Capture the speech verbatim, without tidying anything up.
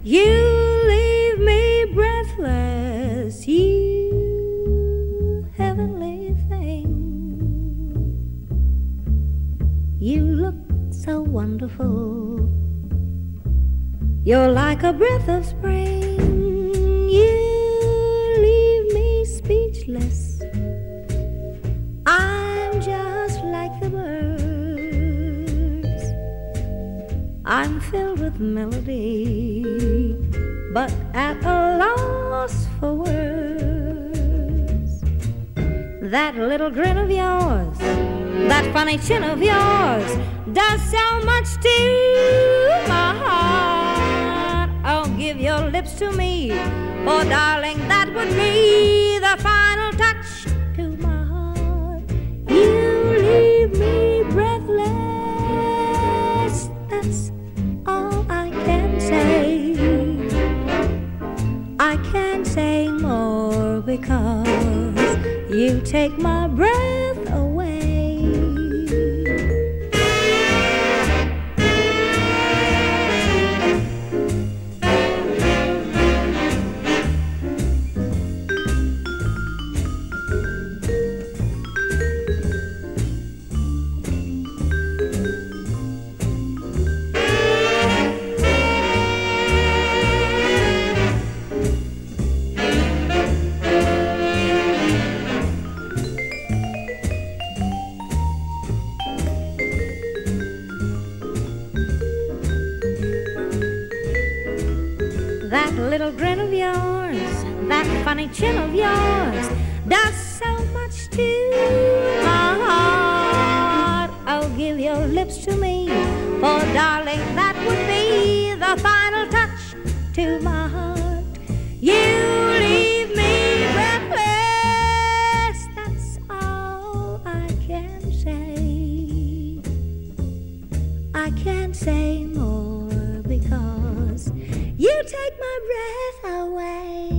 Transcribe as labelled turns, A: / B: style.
A: You leave me breathless, you heavenly thing. You look so wonderful. You're like a breath of spring. You leave me speechless. I'm just like the birds. I'm filled with melody, but at a loss for words. That little grin of yours, that funny chin of yours, does so much to my heart. Oh, give your lips to me, oh darling, that would be the final touch to my heart. You leave me breathless, that's all I can say. I can't say more because you take my breath away. That little grin of yours, that funny chin of yours, does so much to my heart. Oh, give your lips to me, for darling, that would be the final touch to my heart. You leave me breathless, that's all I can say. I can't say more because you take my breath away.